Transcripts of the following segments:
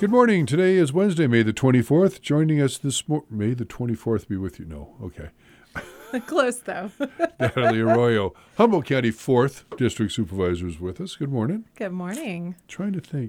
Good morning. Today is Wednesday, May the 24th. Joining us this morning, May the 24th be with you. No, okay. Close, though. Natalie Arroyo, Humboldt County 4th District Supervisor is with us. Good morning. Good morning. Trying to think.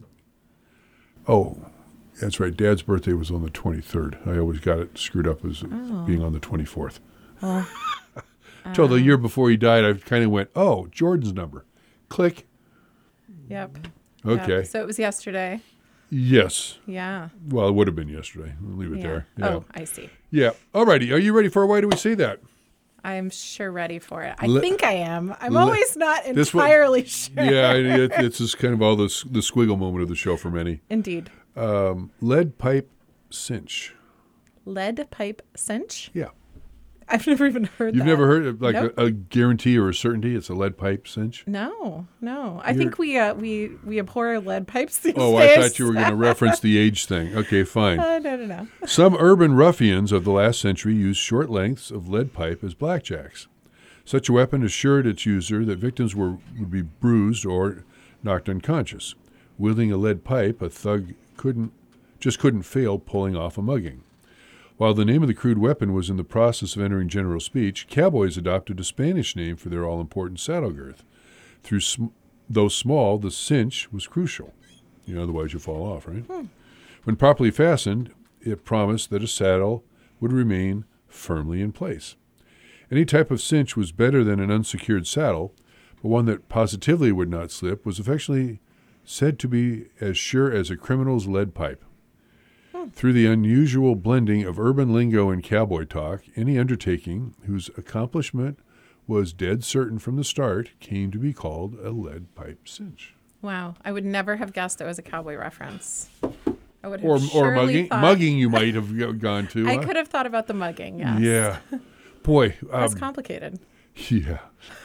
Oh, that's right. Dad's birthday was on the 23rd. I always got it screwed up as being on the 24th. Well, Until the year before he died, I kind of went, oh, Jordan's number. Click. Yep. Okay. Yep. So it was yesterday. Yes. Yeah. Well, it would have been yesterday. We'll leave it there. Yeah. Oh, I see. Yeah. All righty. Are you ready for Why Do We Say That? I'm sure ready for it. I think I am. I'm always not this one- entirely sure. Yeah, it's just kind of all the squiggle moment of the show for many. Indeed. Lead pipe cinch. Lead pipe cinch? Yeah. I've never even heard that. You've never heard of Nope. a guarantee or a certainty it's a lead pipe cinch? No. I think we abhor lead pipes these Oh, days. I thought you were going to reference the age thing. Okay, fine. No. Some urban ruffians of the last century used short lengths of lead pipe as blackjacks. Such a weapon assured its user that victims would be bruised or knocked unconscious. Wielding a lead pipe, a thug couldn't fail pulling off a mugging. While the name of the crude weapon was in the process of entering general speech, cowboys adopted a Spanish name for their all-important saddle girth. Though small, the cinch was crucial. Otherwise you fall off, right? When properly fastened, it promised that a saddle would remain firmly in place. Any type of cinch was better than an unsecured saddle, but one that positively would not slip was affectionately said to be as sure as a criminal's lead pipe. Through the unusual blending of urban lingo and cowboy talk, any undertaking whose accomplishment was dead certain from the start came to be called a lead pipe cinch. Wow. I would never have guessed it was a cowboy reference. I would have Or surely thought. mugging you might have gone to. I could have thought about the mugging, yes. Yeah. Boy. That's complicated. Yeah.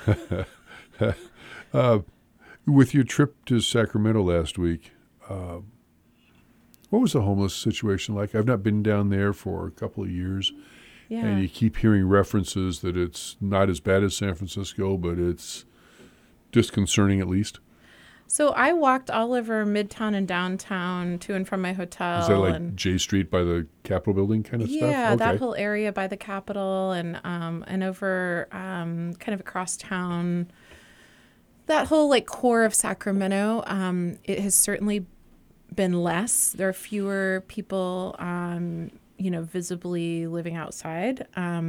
With your trip to Sacramento last week, what was the homeless situation like? I've not been down there for a couple of years. Yeah. And you keep hearing references that it's not as bad as San Francisco, but it's disconcerting at least. So I walked all over Midtown and downtown to and from my hotel. Is that like J Street by the Capitol building kind of stuff? Yeah, Okay. that whole area by the Capitol and over kind of across town. That whole core of Sacramento, it has certainly been less. There are fewer people, visibly living outside.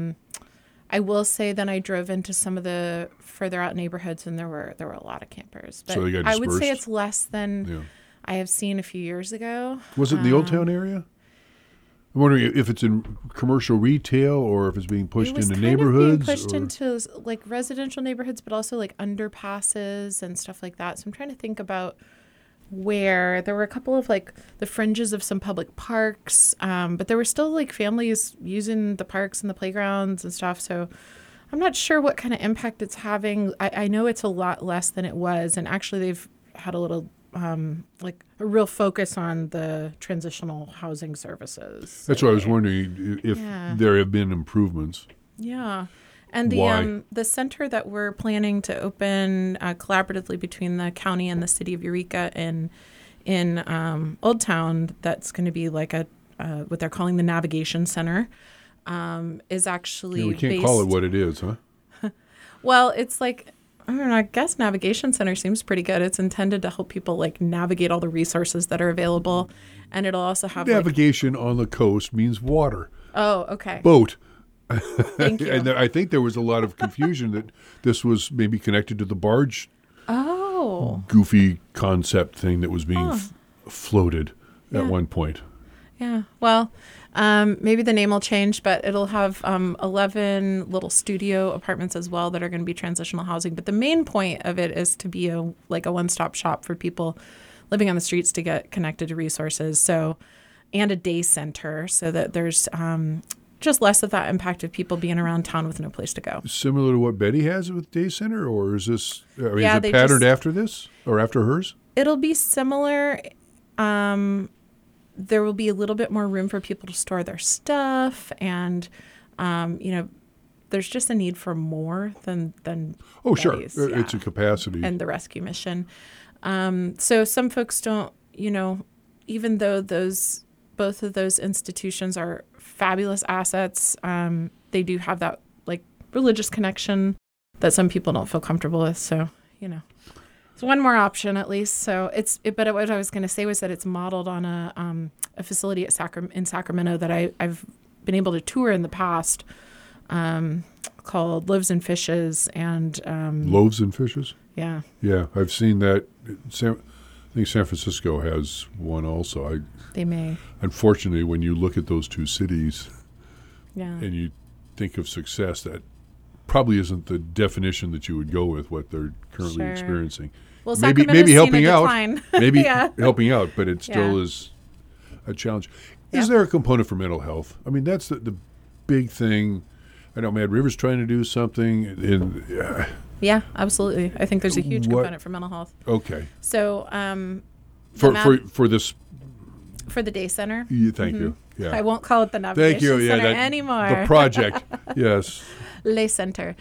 I will say that I drove into some of the further out neighborhoods, and there were a lot of campers. But So they got I would say dispersed? it's less than I have seen a few years ago. Was it in the Old Town area? I'm wondering if it's in commercial retail or if it's being pushed into neighborhoods. It was kind of being pushed into residential neighborhoods, but also underpasses and stuff like that. So I'm trying to think about where there were a couple of the fringes of some public parks, but there were still families using the parks and the playgrounds and stuff. So I'm not sure what kind of impact it's having. I know it's a lot less than it was, and actually they've had a little a real focus on the transitional housing services. That's what I was wondering if there have been improvements. Yeah. And Why? the center that we're planning to open collaboratively between the county and the city of Eureka in Old Town, that's going to be what they're calling the Navigation Center, is actually We can't call it what it is, huh? Well, it's I don't know, I guess Navigation Center seems pretty good. It's intended to help people navigate all the resources that are available, and it'll also have Navigation on the coast means water. Oh, okay. Boat. Thank you. And I think there was a lot of confusion that this was maybe connected to the barge goofy concept thing that was being floated at one point. Yeah. Well, maybe the name will change, but it'll have 11 little studio apartments as well that are going to be transitional housing. But the main point of it is to be a one-stop shop for people living on the streets to get connected to resources. So, and a day center so that there's just less of that impact of people being around town with no place to go. Similar to what Betty has with Day Center, or is this is it they patterned after this or after hers? It'll be similar. There will be a little bit more room for people to store their stuff, and there's just a need for more than Sure, Betty's, it's a capacity and the rescue mission. So some folks don't, even though both of those institutions are fabulous assets, they do have that like religious connection that some people don't feel comfortable with. So, it's one more option at least. So but what I was going to say was that it's modeled on a facility in Sacramento that I've been able to tour in the past, called Loaves and Fishes. And Loaves and Fishes? Yeah. Yeah, I've seen that. I think San Francisco has one also. They may. Unfortunately, when you look at those two cities and you think of success, that probably isn't the definition that you would go with what they're currently experiencing. Well, maybe helping out, helping out, but it still Yeah. is a challenge. Is there a component for mental health? I mean, that's the big thing. I know Mad River's trying to do something. Yeah, absolutely. I think there's a huge component for mental health. Okay. So For this. For the day center. Thank you. Yeah. I won't call it the navigation center anymore. The project. Yes. Lay Center.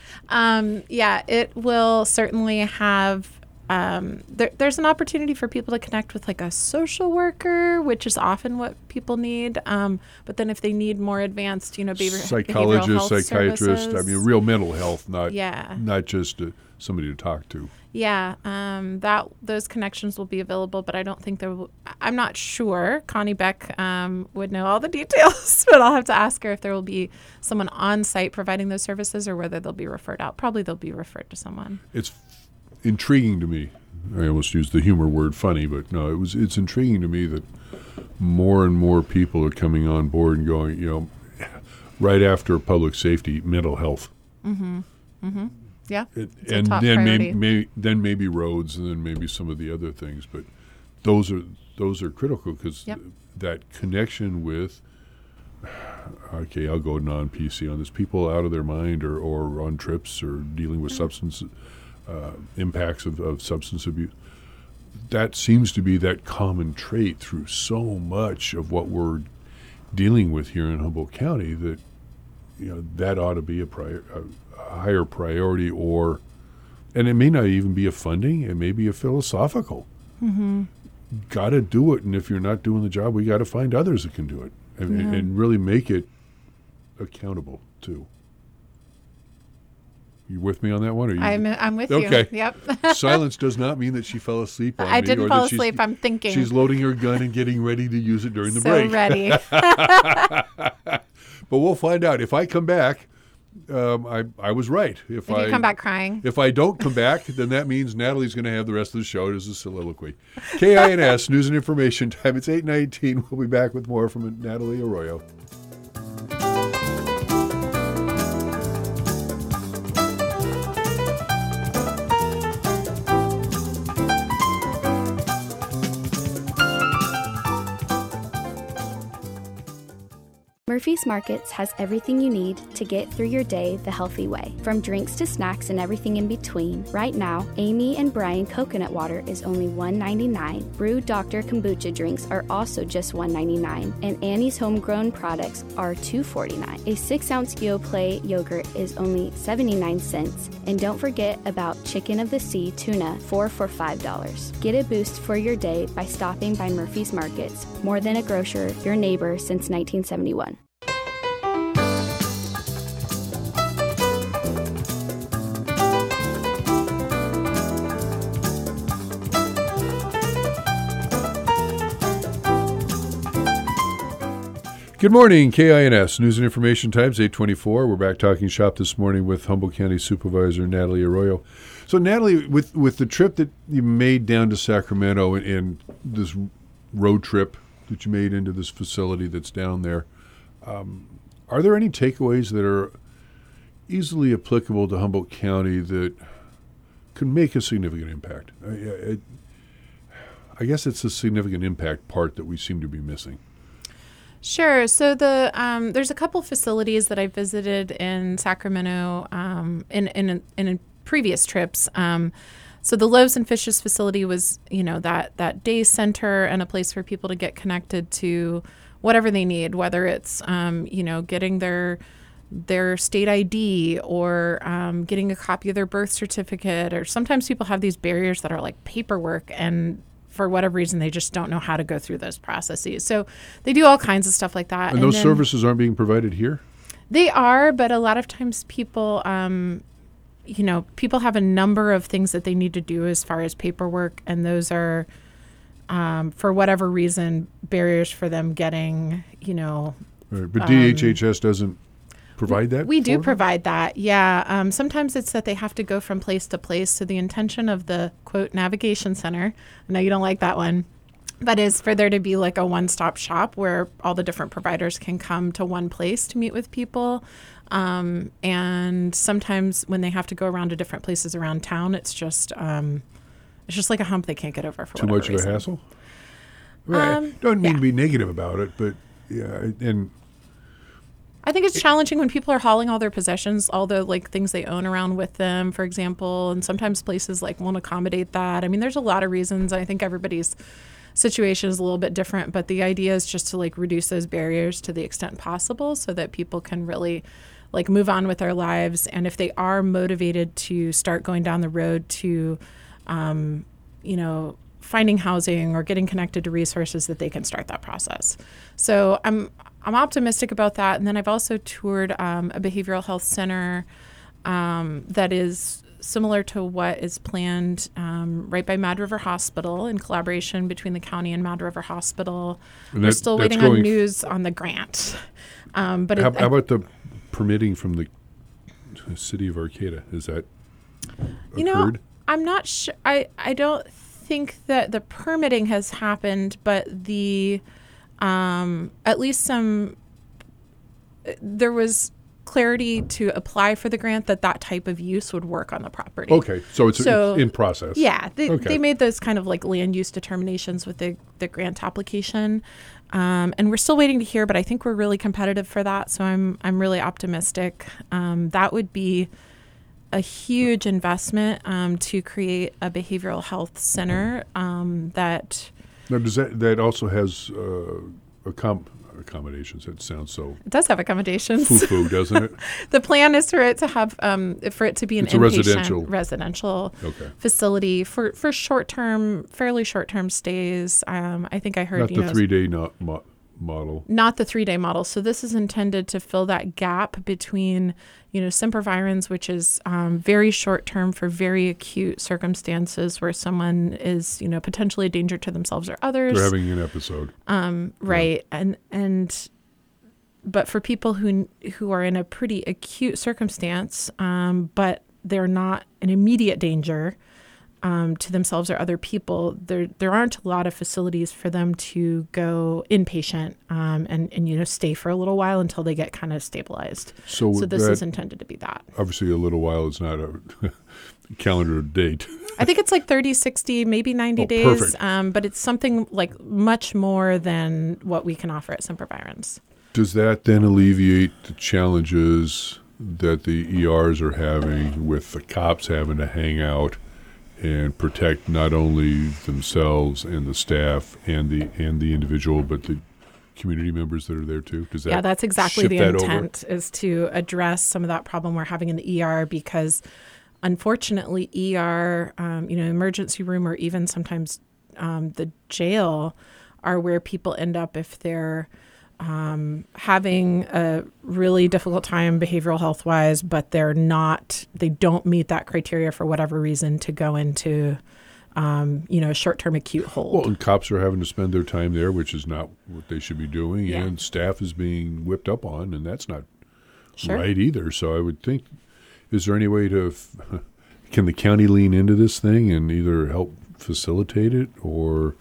It will certainly have. There's an opportunity for people to connect with like a social worker, which is often what people need. But then if they need more advanced, psychologist, psychiatrist, services, I mean, real mental health, not just somebody to talk to. Yeah, those connections will be available, but I don't think I'm not sure. Connie Beck would know all the details, but I'll have to ask her if there will be someone on site providing those services or whether they'll be referred out. Probably they'll be referred to someone. It's intriguing to me. I almost used the humor word funny, but no, it's intriguing to me that more and more people are coming on board and going, right after public safety, mental health. Mm-hmm. Mm-hmm. Yeah. And then maybe roads, and then maybe some of the other things. But those are critical because that connection with. Okay, I'll go non-PC on this. People out of their mind or on trips or dealing with substance impacts of substance abuse. That seems to be that common trait through so much of what we're dealing with here in Humboldt County that that ought to be a higher priority, and it may not even be a funding, it may be a philosophical. Mm-hmm. Got to do it, and if you're not doing the job, we got to find others that can do it, and really make it accountable too. You with me on that one? I'm with you. Okay. Yep. Silence does not mean that she fell asleep on me. I didn't fall asleep. I'm thinking. She's loading her gun and getting ready to use it during the break. So ready. But we'll find out. If I come back, I was right. If you come back crying. If I don't come back, then that means Natalie's going to have the rest of the show as a soliloquy. KINS, News and Information Time. It's 8:19. We'll be back with more from Natalie Arroyo. Murphy's Markets has everything you need to get through your day the healthy way. From drinks to snacks and everything in between. Right now, Amy and Brian coconut water is only $1.99. Brew Dr. Kombucha drinks are also just $1.99. And Annie's homegrown products are $2.49. A 6-ounce Yoplait yogurt is only 79 cents. And don't forget about Chicken of the Sea tuna, 4 for $5. Get a boost for your day by stopping by Murphy's Markets. More than a grocer, your neighbor since 1971. Good morning, KINS, News and Information Times, 8:24. We're back talking shop this morning with Humboldt County Supervisor Natalie Arroyo. So, Natalie, with the trip that you made down to Sacramento and this road trip that you made into this facility that's down there, are there any takeaways that are easily applicable to Humboldt County that could make a significant impact? I guess it's a significant impact part that we seem to be missing. Sure. So there's a couple facilities that I visited in Sacramento in previous trips. So the Loaves and Fishes facility was, that day center and a place for people to get connected to whatever they need, whether it's, getting their state ID or getting a copy of their birth certificate, or sometimes people have these barriers that are like paperwork and for whatever reason, they just don't know how to go through those processes. So they do all kinds of stuff like that. And those services aren't being provided here? They are, but a lot of times people, people have a number of things that they need to do as far as paperwork, and those are, for whatever reason, barriers for them getting, Right. But DHHS doesn't provide that? We do provide that, yeah. Sometimes it's that they have to go from place to place. So the intention of the, quote, navigation center, I know you don't like that one, but is for there to be like a one-stop shop where all the different providers can come to one place to meet with people. And sometimes when they have to go around to different places around town, it's just like a hump they can't get over for whatever reason. Too much of a hassle? Right. Don't mean to be negative about it, but yeah, and I think it's challenging when people are hauling all their possessions, all the like things they own around with them, for example, and sometimes places like won't accommodate that. I mean, there's a lot of reasons. I think everybody's situation is a little bit different, but the idea is just to like reduce those barriers to the extent possible so that people can really like move on with their lives. And if they are motivated to start going down the road to, finding housing or getting connected to resources, that they can start that process. So I'm optimistic about that. And then I've also toured a behavioral health center that is similar to what is planned right by Mad River Hospital in collaboration between the county and Mad River Hospital. We're still waiting on news on the grant. But how about the permitting from the city of Arcata? Is that occurred? I'm not sure. I don't think that the permitting has happened, but the at least there was clarity to apply for the grant that type of use would work on the property. Okay, so it's in process. Yeah, they made those kind of like land use determinations with the grant application, and we're still waiting to hear. But I think we're really competitive for that, so I'm really optimistic. That would be a huge investment to create a behavioral health center that. Now, does that also has accommodations? It sounds so. It does have accommodations. Foo-foo, doesn't it? The plan is for it to have to be an inpatient residential facility for fairly short-term stays. I think I heard not the 3-day model. Not the 3-day model. So this is intended to fill that gap between, sempervirens, which is very short-term for very acute circumstances where someone is, potentially a danger to themselves or others. They're having an episode. Right. Yeah. But for people who are in a pretty acute circumstance, but they're not an immediate danger to themselves or other people, there aren't a lot of facilities for them to go inpatient and stay for a little while until they get kind of stabilized. So this is intended to be that. Obviously, a little while is not a calendar date. I think it's like 30, 60, maybe 90 days. But it's something like much more than what we can offer at Sempervirens. Does that then alleviate the challenges that the ERs are having with the cops having to hang out and protect not only themselves and the staff and the individual, but the community members that are there too? Does that that's exactly the intent, is to address some of that problem we're having in the ER, because unfortunately ER, emergency room, or even sometimes the jail are where people end up if they're having a really difficult time behavioral health wise, but they don't meet that criteria for whatever reason to go into, a short-term acute hold. Well, and cops are having to spend their time there, which is not what they should be doing. Yeah. And staff is being whipped up on, and that's not Sure. right either. So I would think, is there any way can the county lean into this thing and either help facilitate it or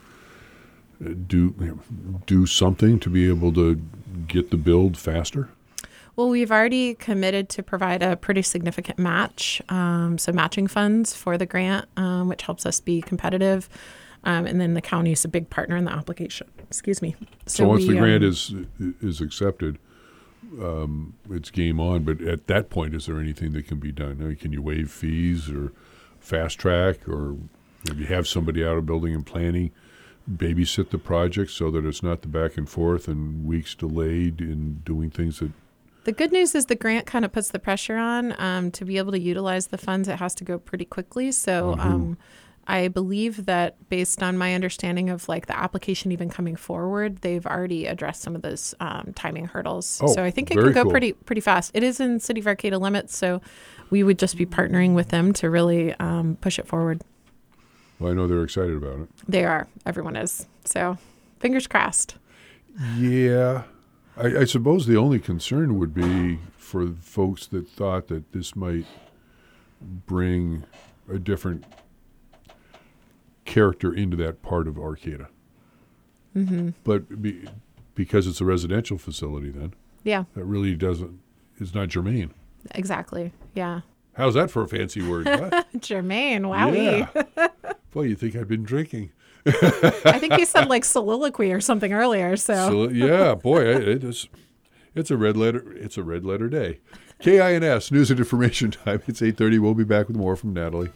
do something to be able to get the build faster? Well, we've already committed to provide a pretty significant match, so matching funds for the grant, which helps us be competitive. And then the county is a big partner in the application. Excuse me. So once the grant is accepted, it's game on. But at that point, is there anything that can be done? I mean, can you waive fees or fast track, or maybe have somebody out of building and planning babysit the project so that it's not the back and forth and weeks delayed in doing things that... The good news is the grant kind of puts the pressure on to be able to utilize the funds. It has to go pretty quickly. So I believe that based on my understanding of like the application even coming forward, they've already addressed some of those timing hurdles. Oh, so I think it very can go cool. pretty fast. It is in City of Arcata limits, so we would just be partnering with them to really push it forward. Well, I know they're excited about it. They are. Everyone is. So fingers crossed. Yeah. I suppose the only concern would be for folks that thought that this might bring a different character into that part of Arcata. Mm-hmm. But because it's a residential facility then, Yeah, that really is not germane. exactly. Yeah. How's that for a fancy word? What? Jermaine, wowie. Yeah. Boy, you'd think I'd been drinking. I think you said like soliloquy or something earlier. So Yeah, boy, it's a red letter day. KINS News and Information Time. It's 8:30. We'll be back with more from Natalie.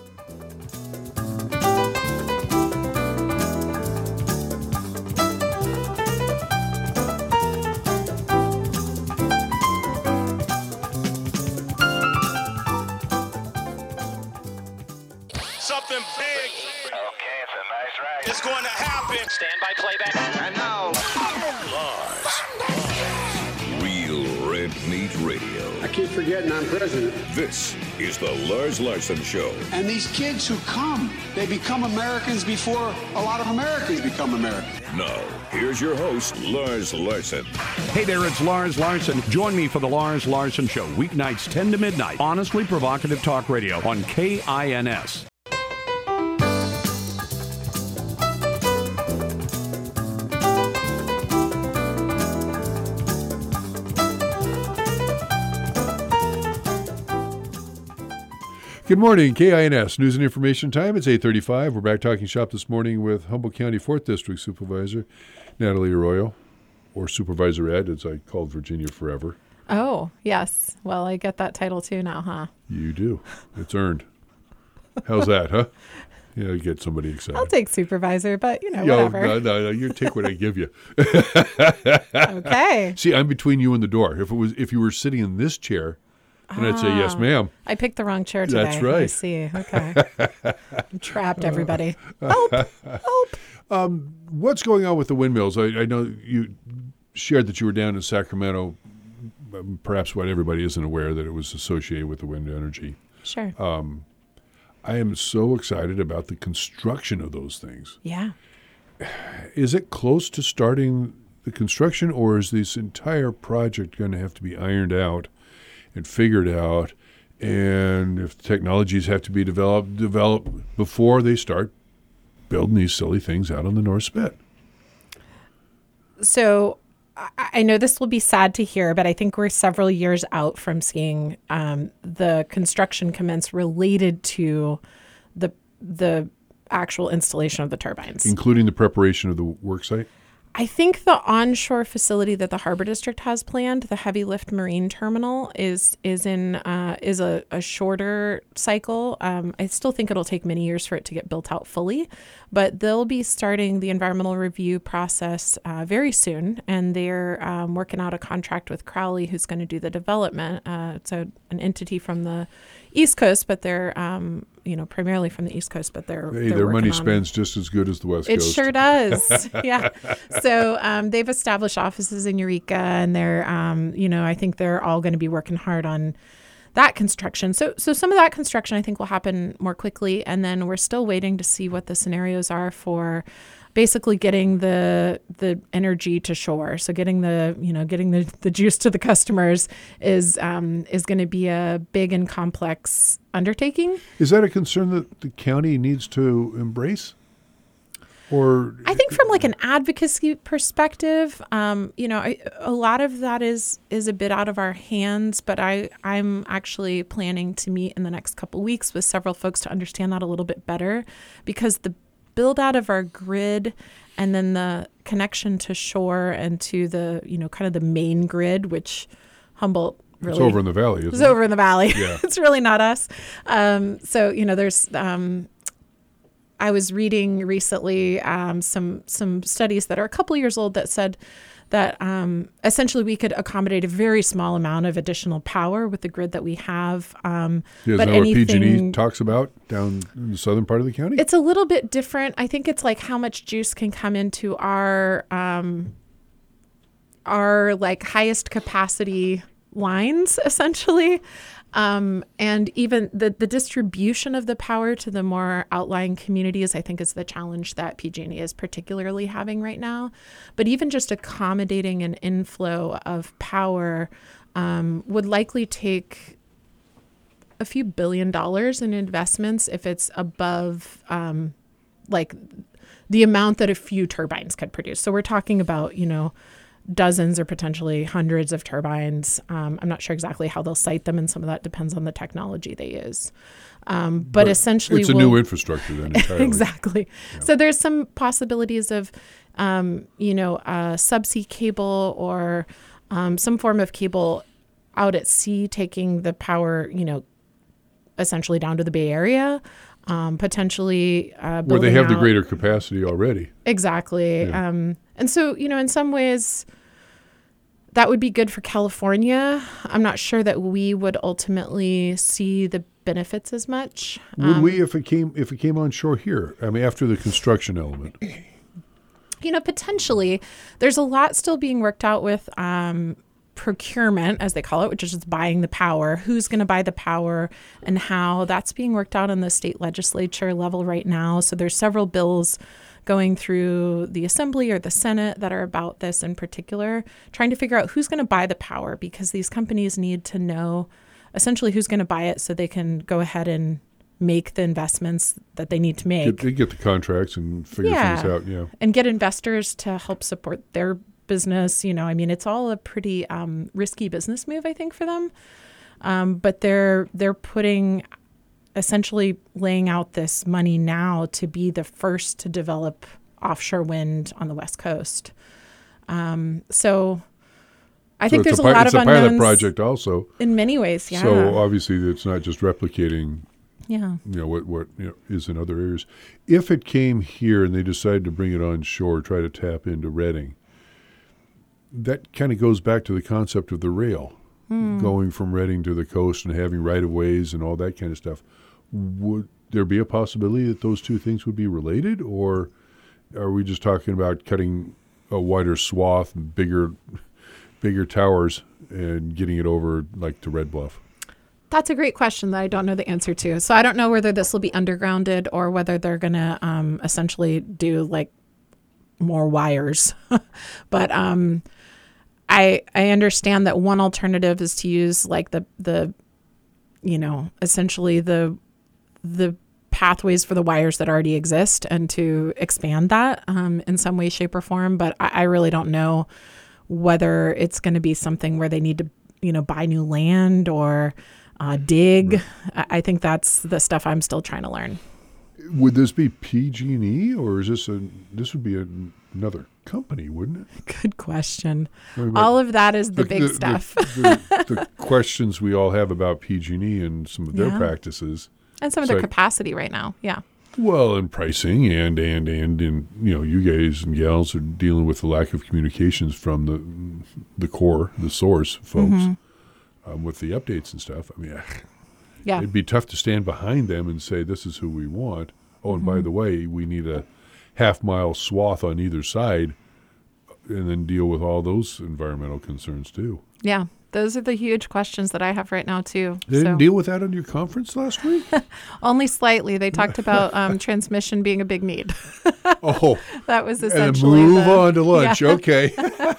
Something big Okay, it's a nice ride. is going to happen. Stand by playback. And now, Real Red Meat Radio. I keep forgetting I'm president. This is the Lars Larson Show. And these kids who come, they become Americans before a lot of Americans become Americans. Now, here's your host, Lars Larson. Hey there, it's Lars Larson. Join me for the Lars Larson Show, weeknights 10 to midnight. Honestly provocative talk radio on KINS. Good morning, KINS News and Information Time. It's 8:35. We're back talking shop this morning with Humboldt County 4th District Supervisor Natalie Arroyo, or Supervisor Ed, as I called Virginia forever. Oh, yes. Well, I get that title too now, huh? You do. It's earned. How's that, huh? Yeah, you get somebody excited. I'll take supervisor, but Yo, whatever. no, you take what I give you. Okay. See, I'm between you and the door. If you were sitting in this chair, then I'd say yes, ma'am. I picked the wrong chair today. That's right. I see. Okay. I'm trapped, everybody. Help. Help. What's going on with the windmills? I know you shared that you were down in Sacramento. Perhaps what everybody isn't aware that it was associated with the wind energy. Sure. I am so excited about the construction of those things. Yeah. Is it close to starting the construction, or is this entire project going to have to be ironed out and figured out? And if technologies have to be developed before they start building these silly things out on the North Spit? So I know this will be sad to hear, but I think we're several years out from seeing the construction commence related to the actual installation of the turbines. Including the preparation of the work site? I think the onshore facility that the Harbor District has planned, the heavy lift marine terminal, is a shorter cycle. I still think it'll take many years for it to get built out fully, but they'll be starting the environmental review process very soon, and they're working out a contract with Crowley, who's going to do the development. It's an entity from the East Coast, but they're primarily from the East Coast, but they're Their money working on- spends just as good as the West It Coast. sure does. Yeah. So they've established offices in Eureka, and they're, I think they're all going to be working hard on that construction. So some of that construction I think will happen more quickly, and then we're still waiting to see what the scenarios are for basically getting the energy to shore. So getting the juice to the customers is going to be a big and complex undertaking. Is that a concern that the county needs to embrace? Or I think from like an advocacy perspective, a lot of that is a bit out of our hands, but I'm actually planning to meet in the next couple weeks with several folks to understand that a little bit better, because the build out of our grid and then the connection to shore and to the, kind of the main grid, which Humboldt really it's over in the valley, isn't is it? over in the valley. Yeah. It's really not us. So, there's, I was reading recently some studies that are a couple years old that said that essentially we could accommodate a very small amount of additional power with the grid that we have. Isn't that what PG&E talks about down in the southern part of the county? It's a little bit different. I think it's like how much juice can come into our like highest capacity lines, essentially. And even the distribution of the power to the more outlying communities, I think, is the challenge that PG&E is particularly having right now. But even just accommodating an inflow of power would likely take a few $1 billion in investments if it's above like the amount that a few turbines could produce. So we're talking about, dozens or potentially hundreds of turbines. I'm not sure exactly how they'll site them, and some of that depends on the technology they use. But essentially, it's a new infrastructure then entirely. Exactly. Yeah. So there's some possibilities of, subsea cable or some form of cable out at sea taking the power, essentially down to the Bay Area. Potentially where they have the greater capacity already. Exactly. Yeah. And so, in some ways, that would be good for California. I'm not sure that we would ultimately see the benefits as much. Would we if it came on shore here? I mean, after the construction element. Potentially. There's a lot still being worked out with procurement, as they call it, which is just buying the power, who's going to buy the power and how. That's being worked out on the state legislature level right now. So there's several bills going through the Assembly or the Senate that are about this in particular, trying to figure out who's going to buy the power, because these companies need to know essentially who's going to buy it so they can go ahead and make the investments that they need to make. Get the contracts and figure things out, and get investors to help support their business. It's all a pretty risky business move, I think, for them. But they're putting, essentially laying out this money now to be the first to develop offshore wind on the West Coast. So I think there's a lot of unknowns. It's a pilot project also. In many ways, yeah. So obviously it's not just replicating what is in other areas. If it came here and they decided to bring it on shore, try to tap into Redding, that kind of goes back to the concept of the rail, going from Redding to the coast and having right-of-ways and all that kind of stuff. Would there be a possibility that those two things would be related, or are we just talking about cutting a wider swath, bigger towers, and getting it over like to Red Bluff? That's a great question that I don't know the answer to. So I don't know whether this will be undergrounded or whether they're going to essentially do like more wires. But I understand that one alternative is to use like the essentially the pathways for the wires that already exist and to expand that in some way, shape, or form. But I really don't know whether it's going to be something where they need to, buy new land or dig. Right. I think that's the stuff I'm still trying to learn. Would this be PG&E, or is this would be another company, wouldn't it? Good question. All of that is the big stuff. The questions we all have about PG&E and some of their practices. And some of their capacity right now, yeah. Well, and pricing and you guys and gals are dealing with the lack of communications from the core, the source folks, with the updates and stuff. I mean, it'd be tough to stand behind them and say, this is who we want. Oh, and by the way, we need a half-mile swath on either side, and then deal with all those environmental concerns too. Yeah, those are the huge questions that I have right now too. They didn't deal with that on your conference last week? Only slightly. They talked about transmission being a big need. Oh. That was essentially and move on to lunch. Yeah. Okay.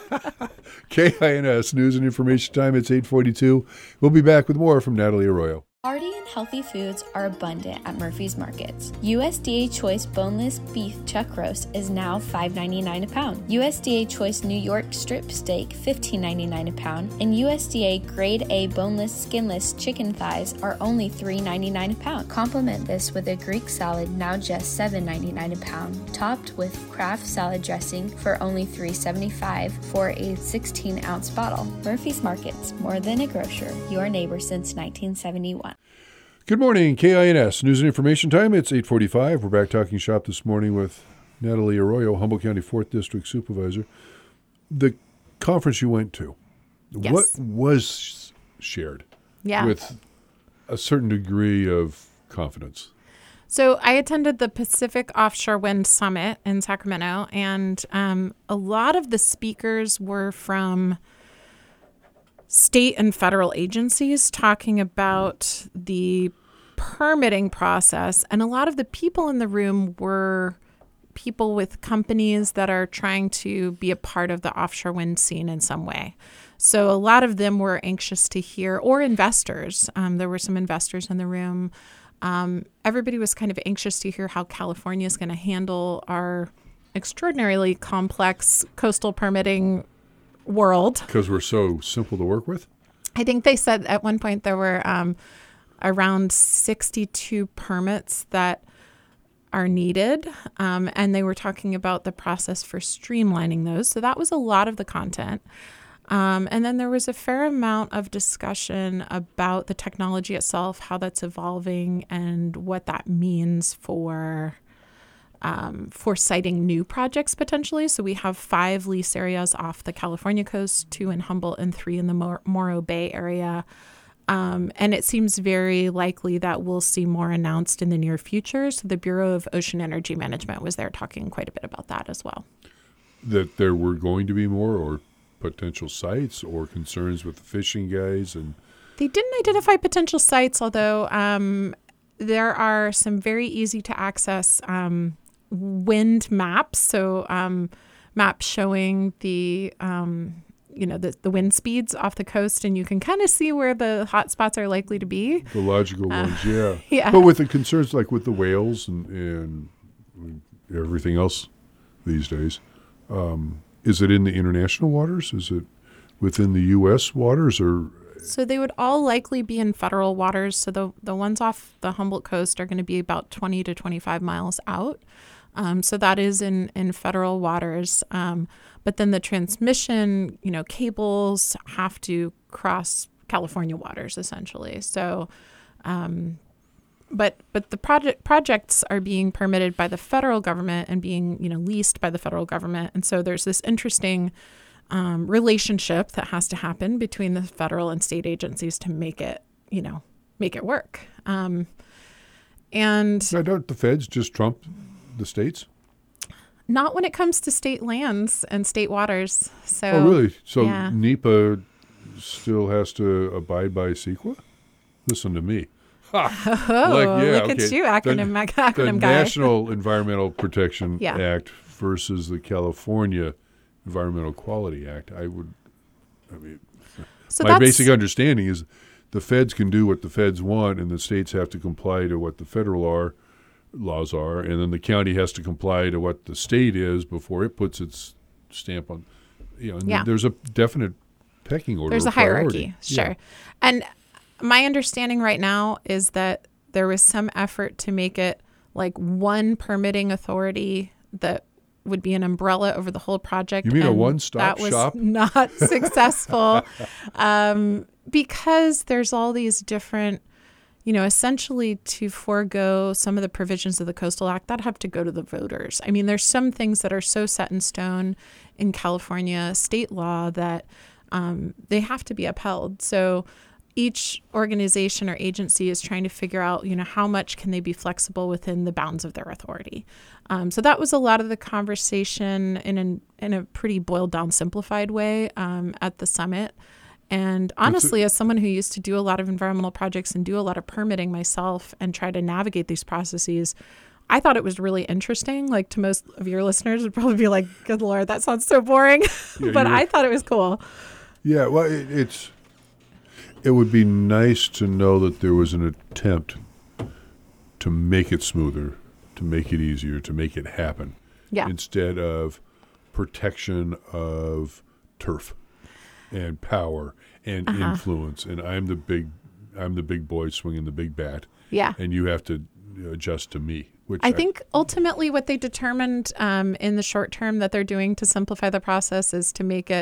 KINS News and Information Time. It's 8:42. We'll be back with more from Natalie Arroyo. Hearty and healthy foods are abundant at Murphy's Markets. USDA Choice Boneless Beef Chuck Roast is now $5.99 a pound. USDA Choice New York Strip Steak $15.99 a pound. And USDA Grade A Boneless Skinless Chicken Thighs are only $3.99 a pound. Complement this with a Greek salad, now just $7.99 a pound, topped with Kraft salad dressing for only $3.75 for a 16-ounce bottle. Murphy's Markets, more than a grocer, your neighbor since 1971. Good morning, KINS. News and information time. It's 8:45. We're back talking shop this morning with Natalie Arroyo, Humboldt County 4th District Supervisor. The conference you went to, Yes. what was shared with a certain degree of confidence? So I attended the Pacific Offshore Wind Summit in Sacramento, and a lot of the speakers were from state and federal agencies talking about the permitting process. And a lot of the people in the room were people with companies that are trying to be a part of the offshore wind scene in some way. So a lot of them were anxious to hear, or investors. There were some investors in the room. Everybody was kind of anxious to hear how California is going to handle our extraordinarily complex coastal permitting world. Because we're so simple to work with? I think they said at one point there were around 62 permits that are needed, and they were talking about the process for streamlining those. So that was a lot of the content. And then there was a fair amount of discussion about the technology itself, how that's evolving, and what that means for siting new projects potentially. So we have 5 lease areas off the California coast, 2 in Humboldt and 3 in the Morro Bay area. And it seems very likely that we'll see more announced in the near future. So the Bureau of Ocean Energy Management was there talking quite a bit about that as well. That there were going to be more, or potential sites, or concerns with the fishing guys? And they didn't identify potential sites, although there are some very easy to access wind maps. So maps showing the wind speeds off the coast, and you can kind of see where the hot spots are likely to be. The logical ones, yeah. Yeah. But with the concerns like with the whales and everything else these days, is it in the international waters? Is it within the U.S. waters? Or So they would all likely be in federal waters. So the ones off the Humboldt coast are going to be about 20 to 25 miles out. So that is in federal waters. But then the transmission, cables have to cross California waters essentially. So, but the projects are being permitted by the federal government and being, leased by the federal government. And so there's this interesting relationship that has to happen between the federal and state agencies to make it work. And now, don't the feds just trump the states? Not when it comes to state lands and state waters. So, oh, really? So yeah. NEPA still has to abide by CEQA? Listen to me. Look at you, acronym the guy. National Environmental Protection Yeah. Act versus the California Environmental Quality Act. So my basic understanding is the feds can do what the feds want, and the states have to comply to what the federal laws are, and then the county has to comply to what the state is before it puts its stamp on. And there's a definite pecking order. There's a hierarchy, sure. Yeah. And my understanding right now is that there was some effort to make it like one permitting authority that would be an umbrella over the whole project. You mean a one-stop shop? shop? That was not successful because there's all these different, essentially to forego some of the provisions of the Coastal Act that have to go to the voters. I mean, there's some things that are so set in stone in California state law that they have to be upheld. So each organization or agency is trying to figure out, how much can they be flexible within the bounds of their authority. So that was a lot of the conversation in a pretty boiled down, simplified way at the summit. And honestly, as someone who used to do a lot of environmental projects and do a lot of permitting myself and try to navigate these processes, I thought it was really interesting. Like, to most of your listeners would probably be like, good Lord, that sounds so boring. But I thought it was cool. Yeah, well, it would be nice to know that there was an attempt to make it smoother, to make it easier, to make it happen. Yeah. Instead of protection of turf and power and influence. And I'm the big boy swinging the big bat. Yeah. And you have to adjust to me. Which I think ultimately what they determined in the short term that they're doing to simplify the process is to make it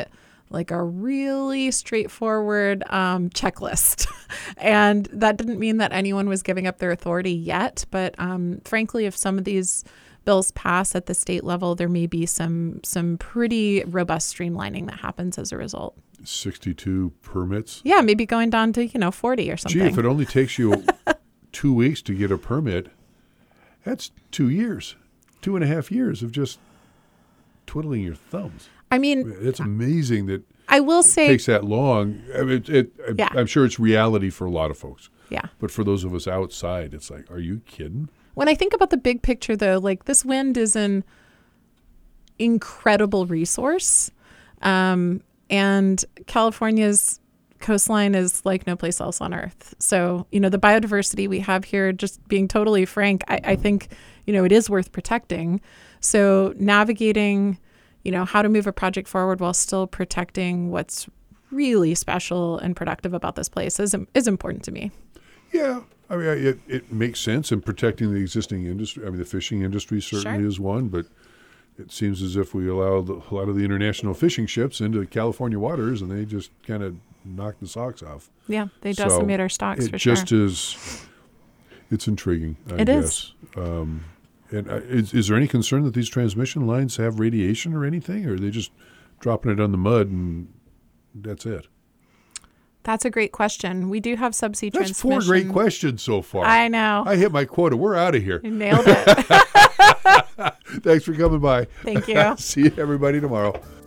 like a really straightforward checklist. And that didn't mean that anyone was giving up their authority yet. But frankly, if some of these bills pass at the state level, there may be some pretty robust streamlining that happens as a result. 62 permits? Yeah, maybe going down to, 40 or something. Gee, if it only takes you 2 weeks to get a permit, that's 2 years, 2.5 years of just twiddling your thumbs. I mean, it's amazing that I will say it takes that long. I mean, Yeah. I'm sure it's reality for a lot of folks. Yeah. But for those of us outside, it's like, are you kidding? When I think about the big picture, though, like this wind is an incredible resource. And California's coastline is like no place else on earth. So, the biodiversity we have here, just being totally frank, I think, it is worth protecting. So navigating, how to move a project forward while still protecting what's really special and productive about this place is important to me. Yeah. I mean, it makes sense in protecting the existing industry. I mean, the fishing industry certainly is one, but it seems as if we allow a lot of the international fishing ships into California waters, and they just kind of knock the socks off. Yeah, they decimate our stocks for sure. It just is. It's intriguing, I guess. And is there any concern that these transmission lines have radiation or anything, or are they just dropping it on the mud and that's it? That's a great question. We do have subsea transmission. That's 4 great questions so far. I know. I hit my quota. We're out of here. You nailed it. Thanks for coming by. Thank you. See everybody tomorrow.